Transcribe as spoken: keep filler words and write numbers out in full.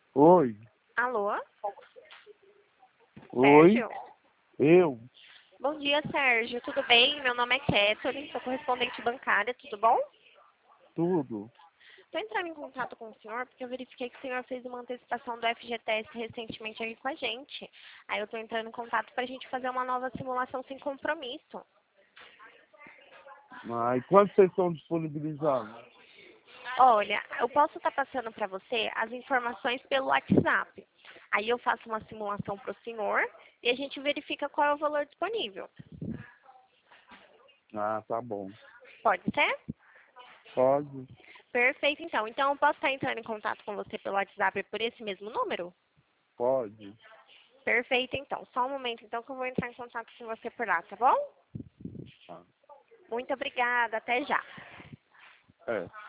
Oi, Alô? oi, Sérgio? eu, Bom dia, Sérgio. Tudo bem? Meu nome é Kathleen, sou correspondente bancária, tudo bom? tudo. Estou entrando em contato com o senhor porque eu verifiquei que o senhor fez uma antecipação do F G T S recentemente aqui com a gente. Aí eu estou entrando em contato para a gente fazer uma nova simulação sem compromisso. Ah, e quanto vocês estão disponibilizando? Olha, eu posso estar passando para você as informações pelo WhatsApp. Aí eu faço uma simulação para o senhor e a gente verifica qual é o valor disponível. Ah, tá bom. Pode ser? Pode, Perfeito, então. Então eu posso estar entrando em contato com você pelo WhatsApp por esse mesmo número? pode. Perfeito, então. Só um momento, então, que eu vou entrar em contato com você por lá, tá bom? Ah, Muito obrigada. Até já. é.